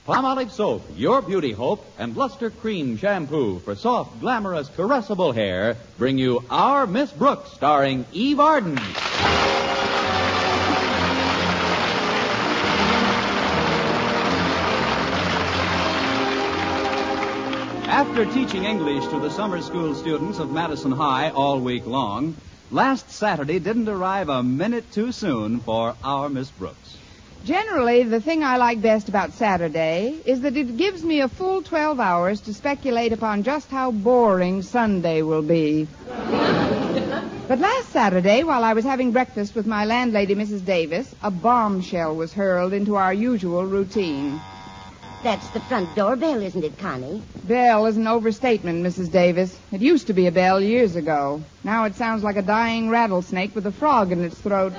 Palmolive Soap, Your Beauty Hope, and Luster Cream Shampoo for soft, glamorous, caressable hair bring you Our Miss Brooks, starring Eve Arden. After teaching English to the summer school students of Madison High all week long, last Saturday didn't arrive a minute too soon for Our Miss Brooks. Generally, the thing I like best about Saturday is that it gives me a full 12 hours to speculate upon just how boring Sunday will be. But last Saturday, while I was having breakfast with my landlady, Mrs. Davis, a bombshell was hurled into our usual routine. That's the front door bell, isn't it, Connie? Bell is an overstatement, Mrs. Davis. It used to be a bell years ago. Now it sounds like a dying rattlesnake with a frog in its throat.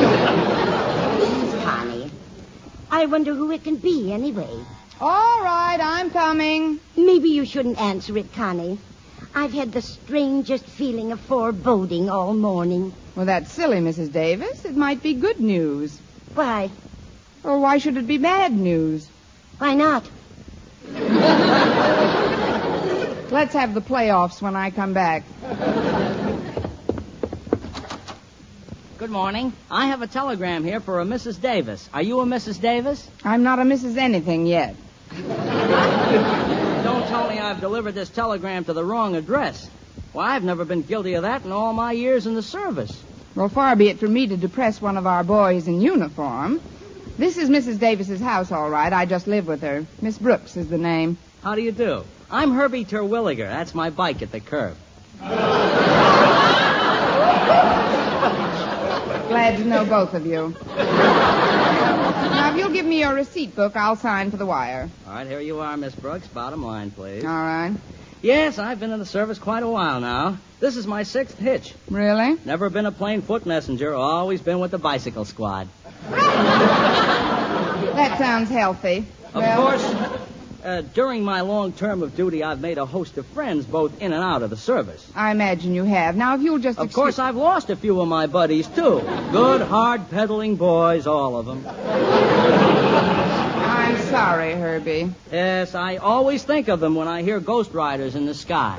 Connie, I wonder who it can be anyway. All right, I'm coming. Maybe you shouldn't answer it, Connie. I've had the strangest feeling of foreboding all morning. Well, that's silly, Mrs. Davis. It might be good news. Why? Or why should it be bad news? Why not? Let's have the playoffs when I come back. Good morning. I have a telegram here for a Mrs. Davis. Are you a Mrs. Davis? I'm not a Mrs. Anything yet. Don't tell me I've delivered this telegram to the wrong address. Well, I've never been guilty of that in all my years in the service. Well, far be it from me to depress one of our boys in uniform. This is Mrs. Davis's house, all right. I just live with her. Miss Brooks is the name. How do you do? I'm Herbie Terwilliger. That's my bike at the curb. Glad to know both of you. Now, if you'll give me your receipt book, I'll sign for the wire. All right, here you are, Miss Brooks. Bottom line, please. All right. Yes, I've been in the service quite a while now. This is my 6th hitch. Really? Never been a plain foot messenger. Always been with the bicycle squad. That sounds healthy. Of course, during my long term of duty, I've made a host of friends both in and out of the service. I imagine you have. Now, if you'll just... Of course, I've lost a few of my buddies, too. Good, hard-pedaling boys, all of them. I'm sorry, Herbie. Yes, I always think of them when I hear Ghost Riders in the Sky.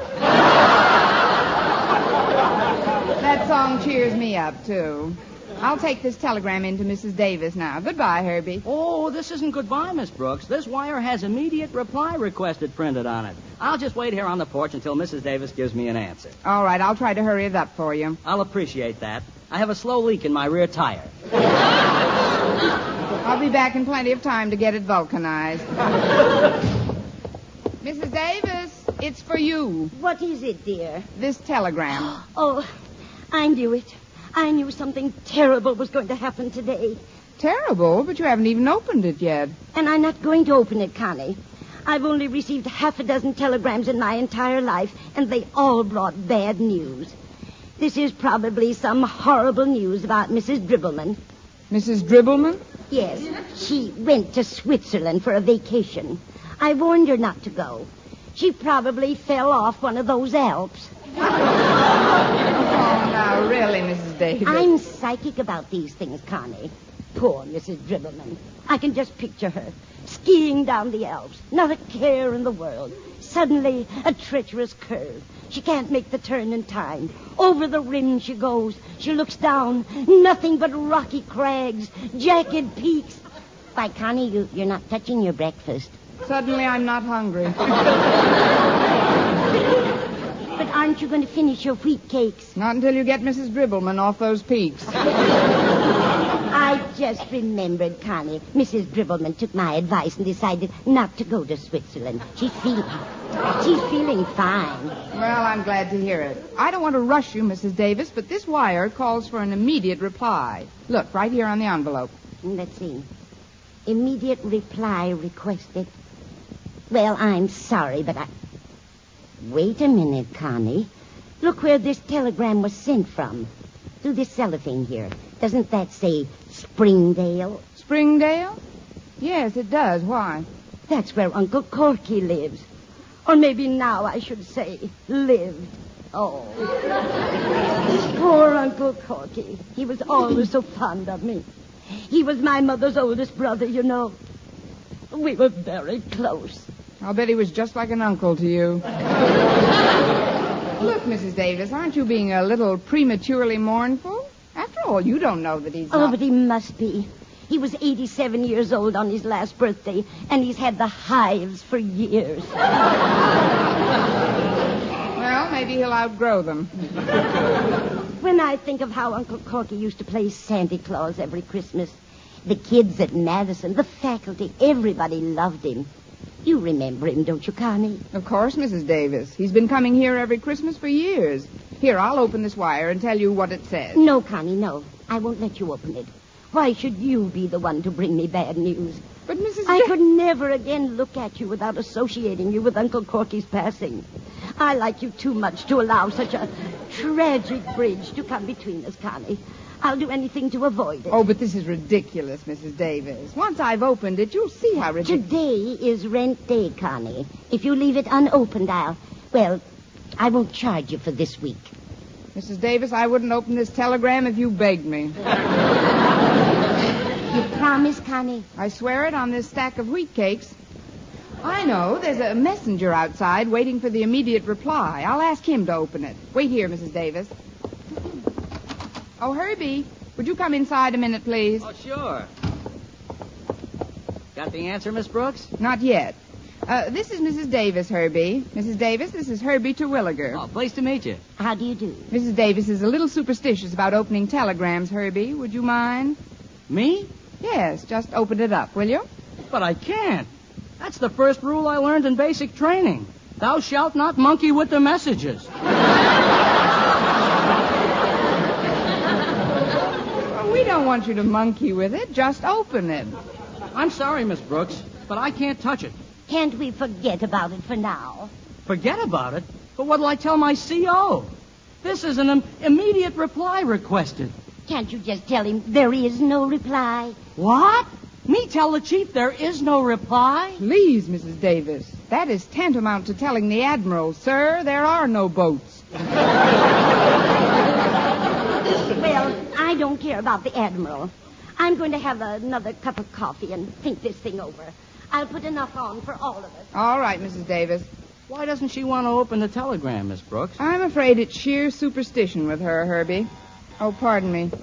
That song cheers me up, too. I'll take this telegram into Mrs. Davis now. Goodbye, Herbie. Oh, this isn't goodbye, Miss Brooks. This wire has immediate reply requested printed on it. I'll just wait here on the porch until Mrs. Davis gives me an answer. All right, I'll try to hurry it up for you. I'll appreciate that. I have a slow leak in my rear tire. I'll be back in plenty of time to get it vulcanized. Mrs. Davis, it's for you. What is it, dear? This telegram. Oh, I knew it. I knew something terrible was going to happen today. Terrible? But you haven't even opened it yet. And I'm not going to open it, Connie. I've only received half a dozen telegrams in my entire life, and they all brought bad news. This is probably some horrible news about Mrs. Dribbleman. Mrs. Dribbleman? Yes. She went to Switzerland for a vacation. I warned her not to go. She probably fell off one of those Alps. Oh, now, really, Mrs. Davis. I'm psychic about these things, Connie. Poor Mrs. Dribbleman. I can just picture her skiing down the Alps. Not a care in the world. Suddenly, a treacherous curve. She can't make the turn in time. Over the rim she goes. She looks down. Nothing but rocky crags, jagged peaks. Why, Connie, you're not touching your breakfast. Suddenly, I'm not hungry. But aren't you going to finish your wheat cakes? Not until you get Mrs. Dribbleman off those peaks. I just remembered, Connie. Mrs. Dribbleman took my advice and decided not to go to Switzerland. She's feeling fine. Well, I'm glad to hear it. I don't want to rush you, Mrs. Davis, but this wire calls for an immediate reply. Look, right here on the envelope. Let's see. Immediate reply requested. Well, I'm sorry, but Wait a minute, Connie. Look where this telegram was sent from. Through this cellophane here. Doesn't that say Springdale? Springdale? Yes, it does. Why? That's where Uncle Corky lives. Or maybe now I should say lived. Oh. Poor Uncle Corky. He was always so fond of me. He was my mother's oldest brother, you know. We were very close. I'll bet he was just like an uncle to you. Look, Mrs. Davis, aren't you being a little prematurely mournful? After all, you don't know that he's Oh, not... but he must be. He was 87 years old on his last birthday, and he's had the hives for years. Well, maybe he'll outgrow them. When I think of how Uncle Corky used to play Santa Claus every Christmas, the kids at Madison, the faculty, everybody loved him. You remember him, don't you, Connie? Of course, Mrs. Davis. He's been coming here every Christmas for years. Here, I'll open this wire and tell you what it says. No, Connie, no. I won't let you open it. Why should you be the one to bring me bad news? But, Mrs. I could never again look at you without associating you with Uncle Corky's passing. I like you too much to allow such a tragic bridge to come between us, Connie. I'll do anything to avoid it. Oh, but this is ridiculous, Mrs. Davis. Once I've opened it, you'll see how ridiculous... Today is rent day, Connie. If you leave it unopened, I won't charge you for this week. Mrs. Davis, I wouldn't open this telegram if you begged me. You promise, Connie? I swear it on this stack of wheat cakes. I know. There's a messenger outside waiting for the immediate reply. I'll ask him to open it. Wait here, Mrs. Davis. Oh, Herbie, would you come inside a minute, please? Oh, sure. Got the answer, Miss Brooks? Not yet. This is Mrs. Davis, Herbie. Mrs. Davis, this is Herbie Terwilliger. Oh, pleased to meet you. How do you do? Mrs. Davis is a little superstitious about opening telegrams, Herbie. Would you mind? Me? Yes, just open it up, will you? But I can't. That's the first rule I learned in basic training. Thou shalt not monkey with the messages. Well, we don't want you to monkey with it. Just open it. I'm sorry, Miss Brooks, but I can't touch it. Can't we forget about it for now? Forget about it? But what'll I tell my CO? This is an immediate reply requested. Can't you just tell him there is no reply? What? Me tell the chief there is no reply? Please, Mrs. Davis. That is tantamount to telling the Admiral, sir, there are no boats. Well, I don't care about the Admiral. I'm going to have another cup of coffee and think this thing over. I'll put enough on for all of us. All right, Mrs. Davis. Why doesn't she want to open the telegram, Miss Brooks? I'm afraid it's sheer superstition with her, Herbie. Oh, pardon me.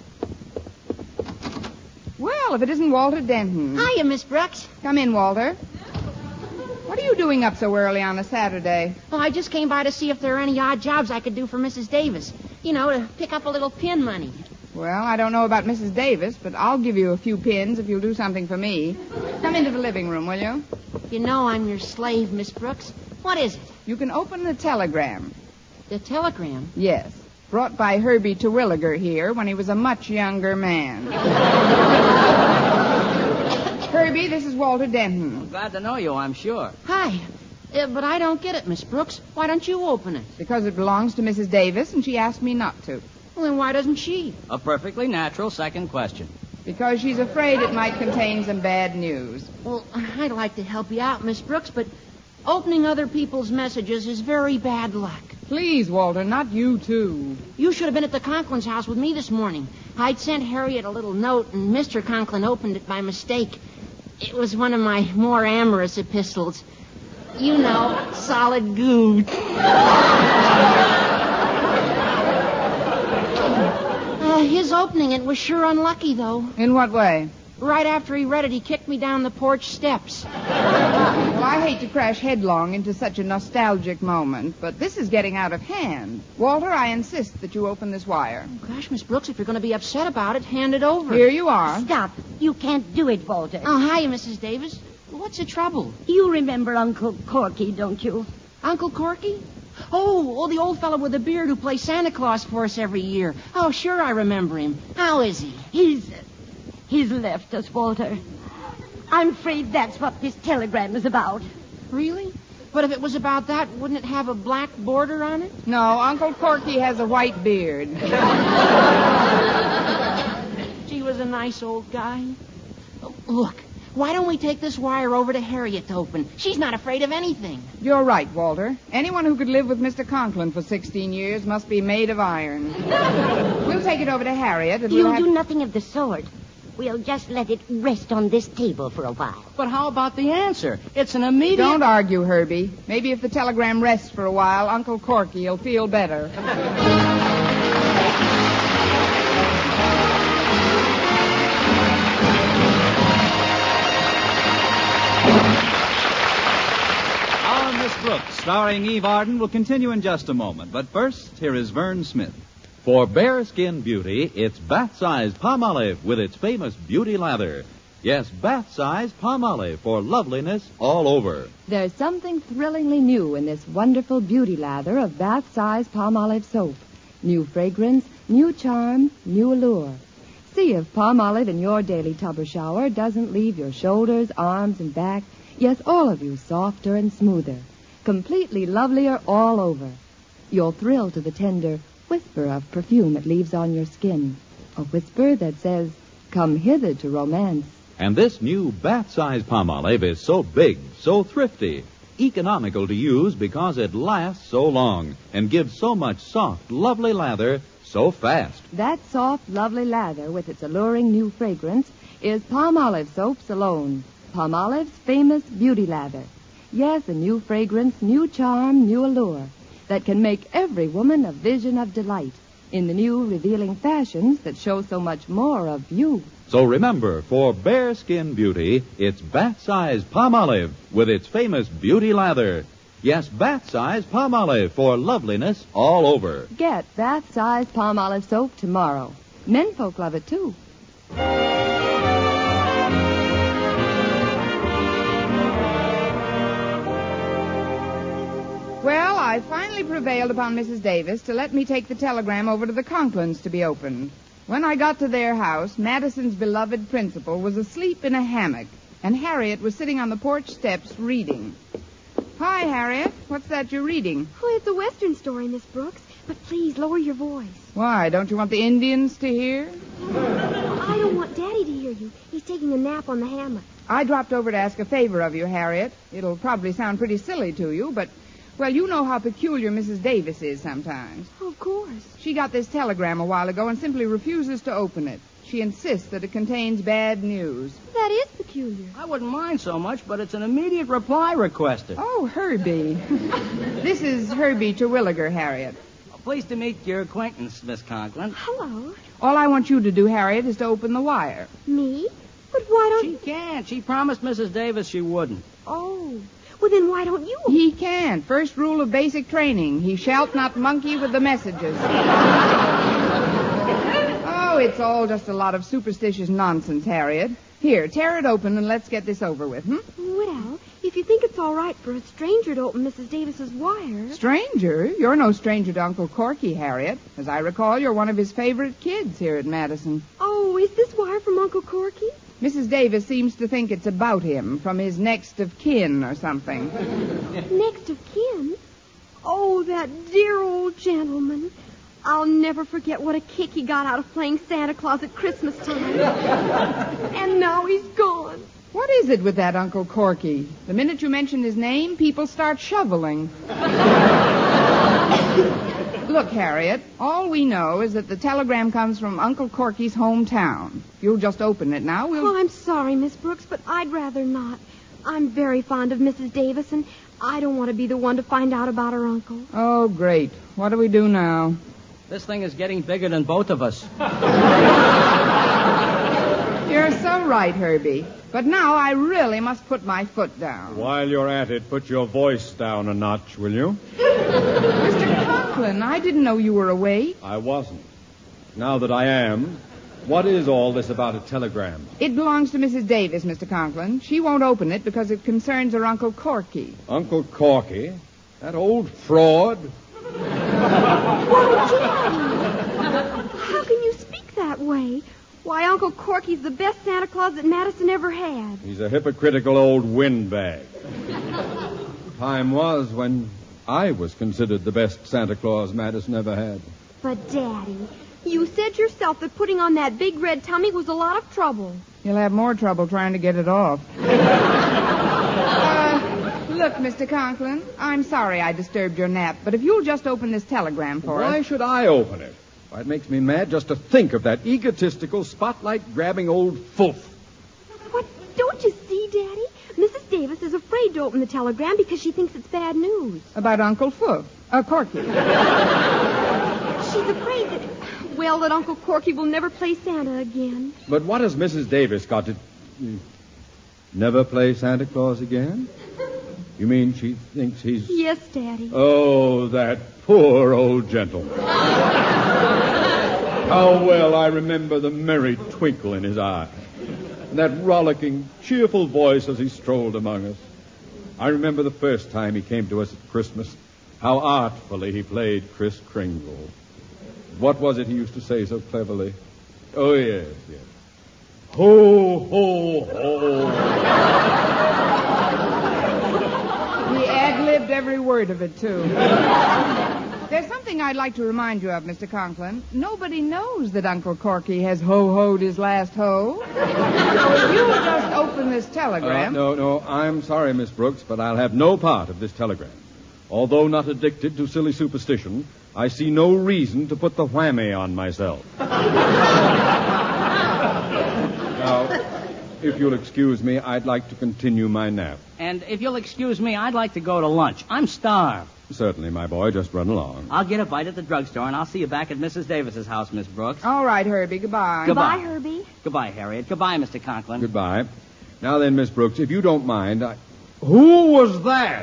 Well, if it isn't Walter Denton. Hiya, Miss Brooks. Come in, Walter. What are you doing up so early on a Saturday? Well, I just came by to see if there are any odd jobs I could do for Mrs. Davis. You know, to pick up a little pin money. Well, I don't know about Mrs. Davis, but I'll give you a few pins if you'll do something for me. Come into the living room, will you? You know I'm your slave, Miss Brooks. What is it? You can open the telegram. The telegram? Yes. Brought by Herbie Terwilliger here when he was a much younger man. Herbie, this is Walter Denton. Glad to know you, I'm sure. Hi. But I don't get it, Miss Brooks. Why don't you open it? Because it belongs to Mrs. Davis, and she asked me not to. Well, then why doesn't she? A perfectly natural second question. Because she's afraid it might contain some bad news. Well, I'd like to help you out, Miss Brooks, but opening other people's messages is very bad luck. Please, Walter, not you, too. You should have been at the Conklin's house with me this morning. I'd sent Harriet a little note, and Mr. Conklin opened it by mistake. It was one of my more amorous epistles. You know, solid goo. His opening it was sure unlucky, though. In what way? Right after he read it, he kicked me down the porch steps. Well, I hate to crash headlong into such a nostalgic moment, but this is getting out of hand. Walter, I insist that you open this wire. Oh, gosh, Miss Brooks, if you're going to be upset about it, hand it over. Here you are. Stop. You can't do it, Walter. Oh, hiya, Mrs. Davis. What's the trouble? You remember Uncle Corky, don't you? Uncle Corky? Oh, the old fellow with the beard who plays Santa Claus for us every year. Oh, sure, I remember him. How is he? He's left us, Walter. I'm afraid that's what this telegram is about. Really? But if it was about that, wouldn't it have a black border on it? No, Uncle Corky has a white beard. He was a nice old guy. Oh, look, why don't we take this wire over to Harriet to open? She's not afraid of anything. You're right, Walter. Anyone who could live with Mr. Conklin for 16 years must be made of iron. We'll take it over to Harriet, and You'll do nothing of the sort. We'll just let it rest on this table for a while. But how about the answer? It's an immediate... Don't argue, Herbie. Maybe if the telegram rests for a while, Uncle Corky will feel better. Our Miss Brooks, starring Eve Arden, will continue in just a moment. But first, here is Vern Smith. For bare skin beauty, it's bath-size Palmolive with its famous beauty lather. Yes, bath-size Palmolive for loveliness all over. There's something thrillingly new in this wonderful beauty lather of bath-size Palmolive soap. New fragrance, new charm, new allure. See if Palmolive in your daily tub or shower doesn't leave your shoulders, arms, and back, yes, all of you, softer and smoother. Completely lovelier all over. You'll thrill to the tender whisper of perfume it leaves on your skin. A whisper that says, come hither to romance. And this new bath-size Palmolive is so big, so thrifty, economical to use because it lasts so long and gives so much soft, lovely lather so fast. That soft, lovely lather with its alluring new fragrance is Palmolive soaps alone. Palmolive's famous beauty lather. Yes, a new fragrance, new charm, new allure that can make every woman a vision of delight in the new revealing fashions that show so much more of you. So remember, for bare skin beauty, it's bath-size Palmolive with its famous beauty lather. Yes, bath-size Palmolive for loveliness all over. Get bath-size Palmolive soap tomorrow. Menfolk love it, too. Well, I finally prevailed upon Mrs. Davis to let me take the telegram over to the Conklins to be opened. When I got to their house, Madison's beloved principal was asleep in a hammock, and Harriet was sitting on the porch steps reading. Hi, Harriet. What's that you're reading? Oh, it's a Western story, Miss Brooks. But please, lower your voice. Why, don't you want the Indians to hear? I don't want Daddy to hear you. He's taking a nap on the hammock. I dropped over to ask a favor of you, Harriet. It'll probably sound pretty silly to you, but... well, you know how peculiar Mrs. Davis is sometimes. Oh, of course. She got this telegram a while ago and simply refuses to open it. She insists that it contains bad news. That is peculiar. I wouldn't mind so much, but it's an immediate reply requested. Oh, Herbie. This is Herbie Terwilliger, Harriet. Pleased to meet your acquaintance, Miss Conklin. Hello. All I want you to do, Harriet, is to open the wire. Me? But why don't... She can't. She promised Mrs. Davis she wouldn't. Oh. Well, then why don't you? He can't. First rule of basic training. He shalt not monkey with the messages. Oh, it's all just a lot of superstitious nonsense, Harriet. Here, tear it open and let's get this over with, Well, if you think it's all right for a stranger to open Mrs. Davis's wire... Stranger? You're no stranger to Uncle Corky, Harriet. As I recall, you're one of his favorite kids here at Madison. Oh, is this wire from Uncle Corky? Mrs. Davis seems to think it's about him, from his next of kin or something. Next of kin? Oh, that dear old gentleman. I'll never forget what a kick he got out of playing Santa Claus at Christmas time. And now he's gone. What is it with that Uncle Corky? The minute you mention his name, people start shoveling. Look, Harriet, all we know is that the telegram comes from Uncle Corky's hometown. If you'll just open it now, we'll... Oh, I'm sorry, Miss Brooks, but I'd rather not. I'm very fond of Mrs. Davis, and I don't want to be the one to find out about her uncle. Oh, great. What do we do now? This thing is getting bigger than both of us. You're so right, Herbie. But now I really must put my foot down. While you're at it, put your voice down a notch, will you? Mr. Conklin, I didn't know you were awake. I wasn't. Now that I am, what is all this about a telegram? It belongs to Mrs. Davis, Mr. Conklin. She won't open it because it concerns her Uncle Corky. Uncle Corky? That old fraud? Why, Daddy! How can you speak that way? Why, Uncle Corky's the best Santa Claus that Madison ever had. He's a hypocritical old windbag. Time was when I was considered the best Santa Claus Madison ever had. But, Daddy, you said yourself that putting on that big red tummy was a lot of trouble. You'll have more trouble trying to get it off. Look, Mr. Conklin, I'm sorry I disturbed your nap, but if you'll just open this telegram for us... Why should I open it? Why, it makes me mad just to think of that egotistical, spotlight-grabbing old fulf. What? Don't you see, Daddy? Mrs. Davis is afraid to open the telegram because she thinks it's bad news. About Uncle Corky. She's afraid that Uncle Corky will never play Santa again. But what has Mrs. Davis got to... Never play Santa Claus again? You mean she thinks he's... Yes, Daddy. Oh, that poor old gentleman. How well I remember the merry twinkle in his eye. And that rollicking, cheerful voice as he strolled among us. I remember the first time he came to us at Christmas, how artfully he played Kris Kringle. What was it he used to say so cleverly? Oh, yes. Ho, ho, ho. He ad-libbed every word of it, too. There's something I'd like to remind you of, Mr. Conklin. Nobody knows that Uncle Corky has ho-hoed his last ho. Now, if you will just open this telegram... No, I'm sorry, Miss Brooks, but I'll have no part of this telegram. Although not addicted to silly superstition, I see no reason to put the whammy on myself. Now, if you'll excuse me, I'd like to continue my nap. And if you'll excuse me, I'd like to go to lunch. I'm starved. Certainly, my boy. Just run along. I'll get a bite at the drugstore, and I'll see you back at Mrs. Davis's house, Miss Brooks. All right, Herbie. Goodbye. Goodbye, Herbie. Goodbye, Harriet. Goodbye, Mr. Conklin. Goodbye. Now then, Miss Brooks, if you don't mind, Who was that?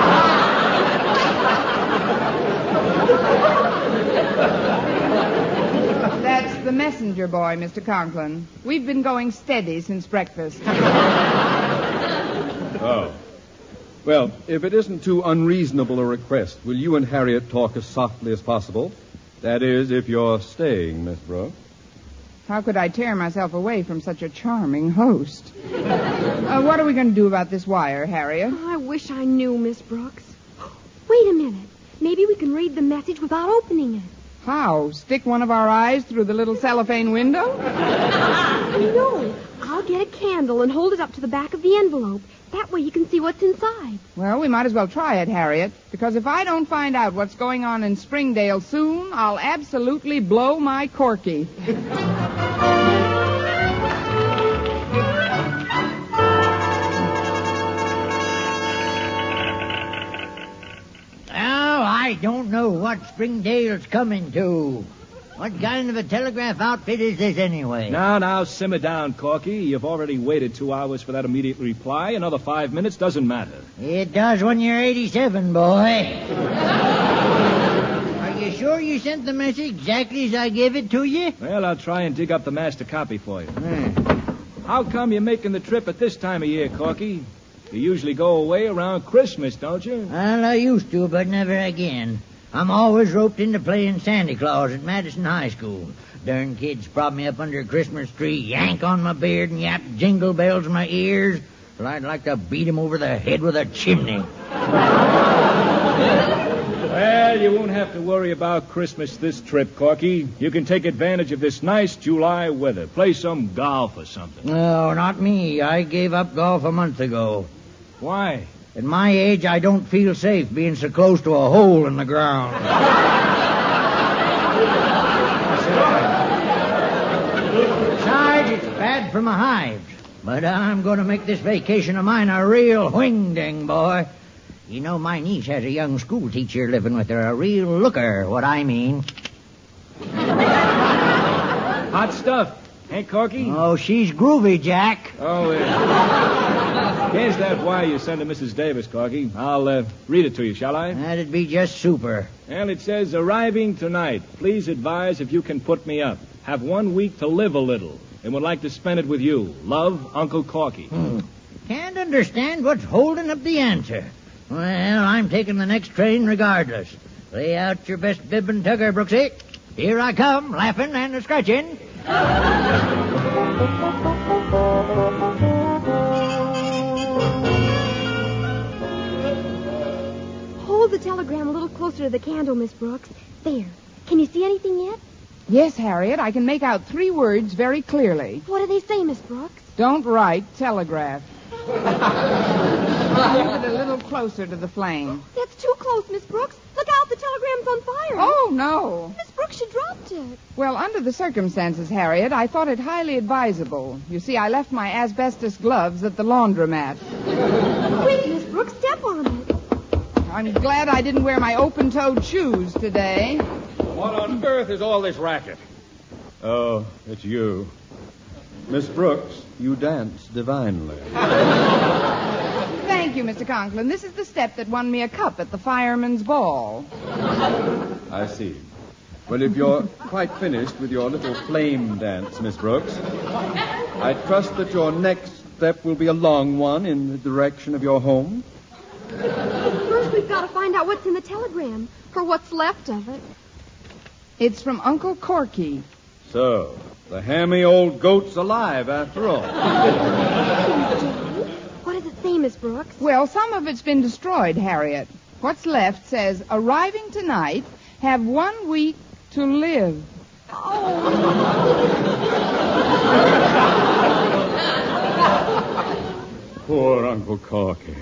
That's the messenger boy, Mr. Conklin. We've been going steady since breakfast. Oh. Well, if it isn't too unreasonable a request, will you and Harriet talk as softly as possible? That is, if you're staying, Miss Brooks. How could I tear myself away from such a charming host? What are we going to do about this wire, Harriet? Oh, I wish I knew, Miss Brooks. Wait a minute. Maybe we can read the message without opening it. How? Stick one of our eyes through the little cellophane window? No. I'll get a candle and hold it up to the back of the envelope. That way you can see what's inside. Well, we might as well try it, Harriet, because if I don't find out what's going on in Springdale soon, I'll absolutely blow my corky. I don't know what Springdale's coming to. What kind of a telegraph outfit is this anyway? Now, simmer down, Corky. You've already waited 2 hours for that immediate reply. Another 5 minutes doesn't matter. It does when you're 87, boy. Are you sure you sent the message exactly as I gave it to you? Well, I'll try and dig up the master copy for you. How come you're making the trip at this time of year, Corky? You usually go away around Christmas, don't you? Well, I used to, but never again. I'm always roped into playing Santa Claus at Madison High School. Darn kids prop me up under a Christmas tree, yank on my beard, and yap jingle bells in my ears. Well, I'd like to beat 'em over the head with a chimney. Well, you won't have to worry about Christmas this trip, Corky. You can take advantage of this nice July weather. Play some golf or something. No, not me. I gave up golf a month ago. Why? At my age, I don't feel safe being so close to a hole in the ground. Besides, it's bad for my hives. But I'm going to make this vacation of mine a real wing-ding, boy. You know, my niece has a young school teacher living with her, a real looker, what I mean. Hot stuff. Hey, Corky? Oh, she's groovy, Jack. Oh, here's that wire you sent to Mrs. Davis, Corky. I'll read it to you, shall I? That'd be just super. Well, it says, arriving tonight. Please advise if you can put me up. Have 1 week to live a little and would like to spend it with you. Love, Uncle Corky. Can't understand what's holding up the answer. Well, I'm taking the next train regardless. Lay out your best bib and tugger, Brooksy. Here I come, laughing and a-scratching. Hold the telegram a little closer to the candle, Miss Brooks. There. Can you see anything yet? Yes, Harriet, I can make out 3 words very clearly. What do they say, Miss Brooks? Don't write telegraph. Move it a little closer to the flame. That's too close, Miss Brooks. Look out, the telegram telegram's on fire. Oh, no. Miss Brooks, she dropped it. Well, under the circumstances, Harriet, I thought it highly advisable. You see, I left my asbestos gloves at the laundromat. Quick, Miss Brooks, step on it. I'm glad I didn't wear my open-toed shoes today. What on earth is all this racket? Oh, it's you. Miss Brooks, you dance divinely. Thank you, Mr. Conklin. This is the step that won me a cup at the fireman's ball. I see. Well, if you're quite finished with your little flame dance, Miss Brooks, I trust that your next step will be a long one in the direction of your home. First, we've got to find out what's in the telegram, or what's left of it. It's from Uncle Corky. So, the hammy old goat's alive after all. What does it say, Miss Brooks? Well, some of it's been destroyed, Harriet. What's left says, arriving tonight, have 1 week to live. Poor Uncle Corky.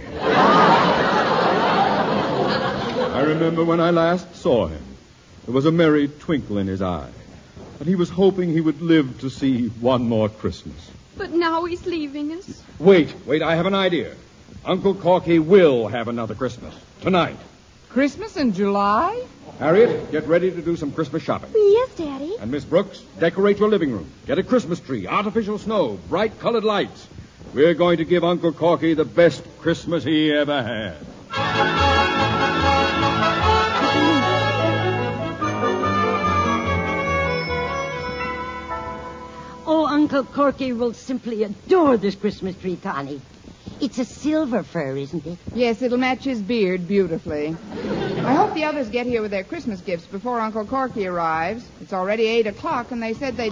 I remember when I last saw him. There was a merry twinkle in his eye. And he was hoping he would live to see one more Christmas. But now he's leaving us. Wait, I have an idea. Uncle Corky will have another Christmas. Tonight. Christmas in July? Harriet, get ready to do some Christmas shopping. Yes, Daddy. And Miss Brooks, decorate your living room. Get a Christmas tree, artificial snow, bright colored lights. We're going to give Uncle Corky the best Christmas he ever had. Oh, Uncle Corky will simply adore this Christmas tree, Connie. It's a silver fir, isn't it? Yes, it'll match his beard beautifully. I hope the others get here with their Christmas gifts before Uncle Corky arrives. It's already 8 o'clock, and they said they'd...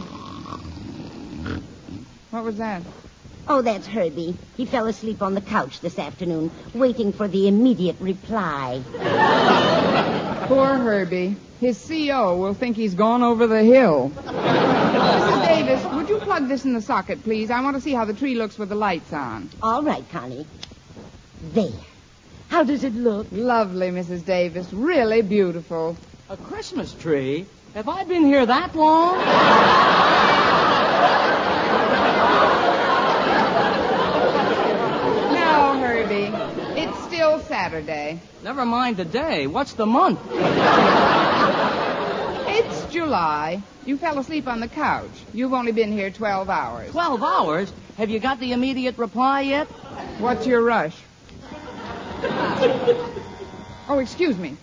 What was that? Oh, that's Herbie. He fell asleep on the couch this afternoon, waiting for the immediate reply. Poor Herbie. His CO will think he's gone over the hill. Mrs. Davis, would you plug this in the socket, please? I want to see how the tree looks with the lights on. All right, Connie. There. How does it look? Lovely, Mrs. Davis. Really beautiful. A Christmas tree? Have I been here that long? No, Herbie. It's still Saturday. Never mind the day. What's the month? It's July. You fell asleep on the couch. You've only been here 12 hours. 12 hours? Have you got the immediate reply yet? What's your rush? Oh, excuse me.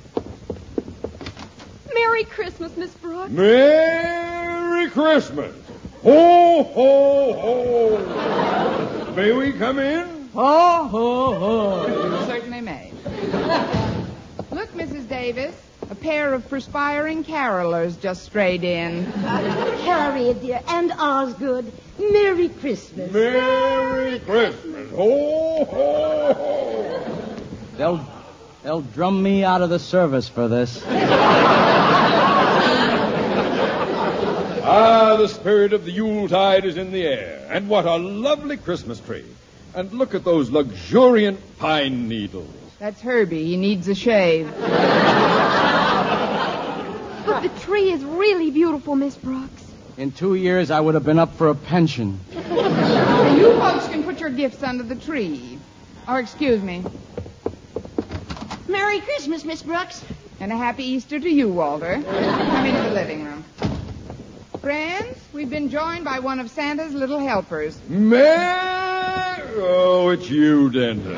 Merry Christmas, Miss Brooks. Merry Christmas. Ho, ho, ho. May we come in? Ho, ho, ho. You certainly may. Look, Mrs. Davis. A pair of perspiring carolers just strayed in. Harriet, dear, and Osgood, Merry Christmas. Merry Christmas. Ho, ho, ho. They'll drum me out of the service for this. Ah, the spirit of the Yuletide is in the air. And what a lovely Christmas tree. And look at those luxuriant pine needles. That's Herbie. He needs a shave. But the tree is really beautiful, Miss Brooks. In 2 years, I would have been up for a pension. You folks can put your gifts under the tree. Or, excuse me. Merry Christmas, Miss Brooks. And a happy Easter to you, Walter. Come into the living room. Friends, we've been joined by one of Santa's little helpers. Oh, it's you, Denton.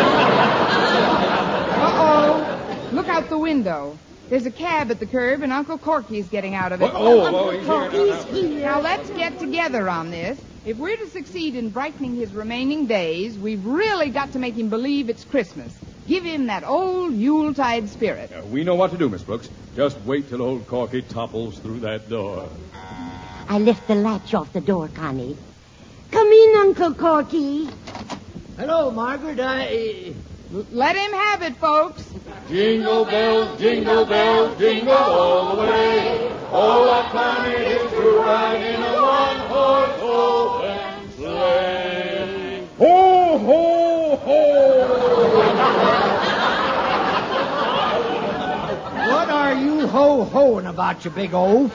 Uh-oh. Look out the window. There's a cab at the curb, and Uncle Corky's getting out of it. He's here. Now, let's get together on this. If we're to succeed in brightening his remaining days, we've really got to make him believe it's Christmas. Give him that old Yuletide spirit. We know what to do, Miss Brooks. Just wait till old Corky topples through that door. I left the latch off the door, Connie. Come in, Uncle Corky. Hello, Margaret. Let him have it, folks. Jingle bells, jingle all the way. Oh, what fun it is to ride in a one-horse open sleigh. Ho, ho, ho! ho-hoing about, you big oaf.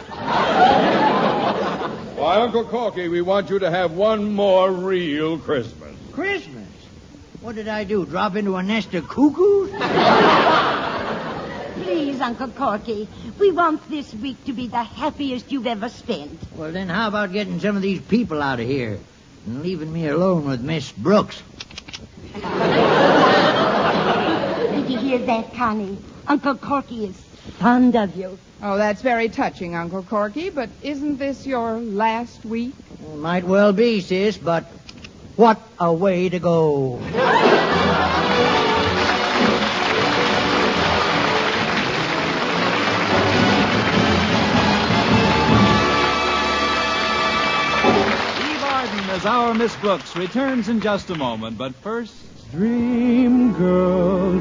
Why, Uncle Corky, we want you to have one more real Christmas. Christmas? What did I do, drop into a nest of cuckoos? Please, Uncle Corky, we want this week to be the happiest you've ever spent. Well, then how about getting some of these people out of here and leaving me alone with Miss Brooks? Did you hear that, Connie? Uncle Corky is fond of you. Oh, that's very touching, Uncle Corky, but isn't this your last week? Well, might well be, sis, but what a way to go. As our Miss Brooks returns in just a moment, but first... Dream girl,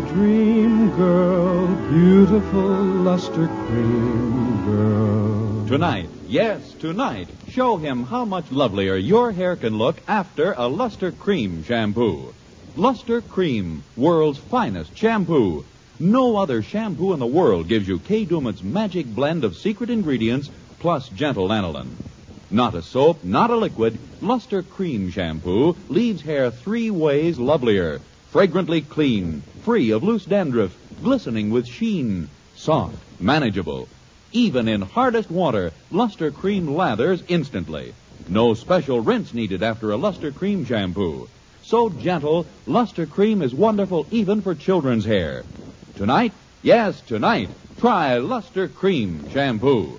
beautiful luster cream girl. Tonight, yes, tonight, show him how much lovelier your hair can look after a Luster Cream shampoo. Luster Cream, world's finest shampoo. No other shampoo in the world gives you Kay Daumit's magic blend of secret ingredients plus gentle lanolin. Not a soap, not a liquid, Luster Cream shampoo leaves hair 3 ways lovelier. Fragrantly clean, free of loose dandruff, glistening with sheen, soft, manageable. Even in hardest water, Luster Cream lathers instantly. No special rinse needed after a Luster Cream shampoo. So gentle, Luster Cream is wonderful even for children's hair. Tonight, yes, tonight, try Luster Cream shampoo.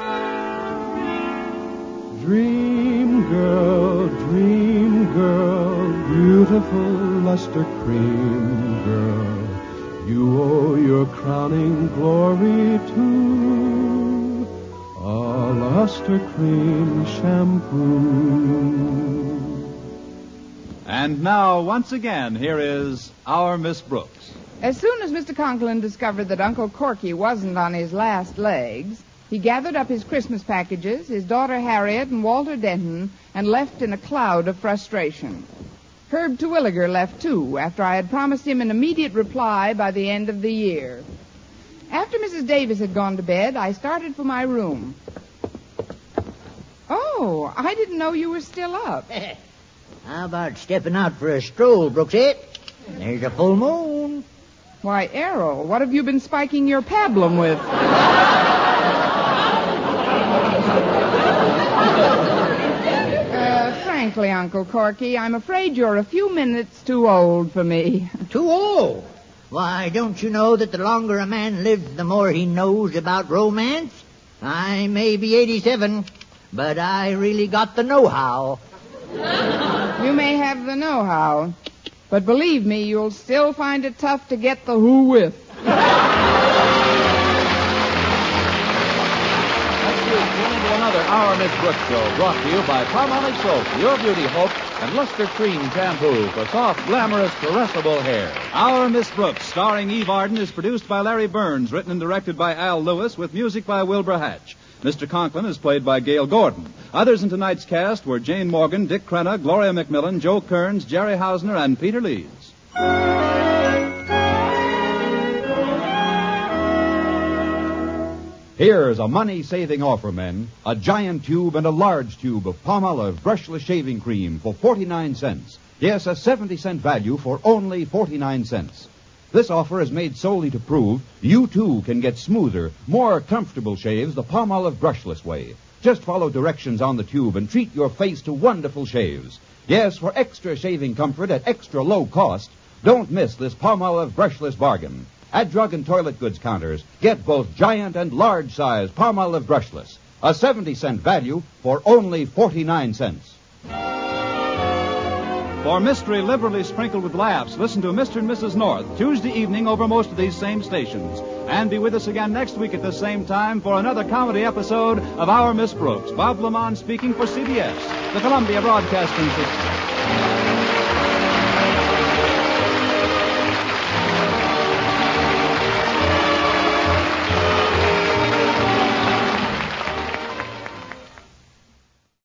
Dream girl, beautiful luster cream girl. You owe your crowning glory to a luster cream shampoo. And now, once again, here is our Miss Brooks. As soon as Mr. Conklin discovered that Uncle Corky wasn't on his last legs, he gathered up his Christmas packages, his daughter Harriet, and Walter Denton, and left in a cloud of frustration. Herb Terwilliger left, too, after I had promised him an immediate reply by the end of the year. After Mrs. Davis had gone to bed, I started for my room. Oh, I didn't know you were still up. How about stepping out for a stroll, Brooksette? There's a full moon. Why, Errol, what have you been spiking your pablum with? Frankly, Uncle Corky, I'm afraid you're a few minutes too old for me. Too old? Why, don't you know that the longer a man lives, the more he knows about romance? I may be 87, but I really got the know-how. You may have the know-how, but believe me, you'll still find it tough to get the who with. Another Our Miss Brooks show brought to you by Palmolive Soap, your beauty hope, and Luster Cream shampoo for soft, glamorous, caressable hair. Our Miss Brooks, starring Eve Arden, is produced by Larry Burns, written and directed by Al Lewis, with music by Wilbur Hatch. Mr. Conklin is played by Gail Gordon. Others in tonight's cast were Jane Morgan, Dick Crenna, Gloria McMillan, Joe Kearns, Jerry Hausner, and Peter Leeds. Here's a money-saving offer, men. A giant tube and a large tube of Palmolive brushless shaving cream for 49 cents. Yes, a 70-cent value for only 49 cents. This offer is made solely to prove you, too, can get smoother, more comfortable shaves the Palmolive brushless way. Just follow directions on the tube and treat your face to wonderful shaves. Yes, for extra shaving comfort at extra low cost, don't miss this Palmolive brushless bargain. At drug and toilet goods counters, get both giant and large size Palmolive brushless. A 70-cent value for only 49 cents. For mystery liberally sprinkled with laughs, listen to Mr. and Mrs. North Tuesday evening over most of these same stations. And be with us again next week at the same time for another comedy episode of Our Miss Brooks. Bob Lamont speaking for CBS, the Columbia Broadcasting System.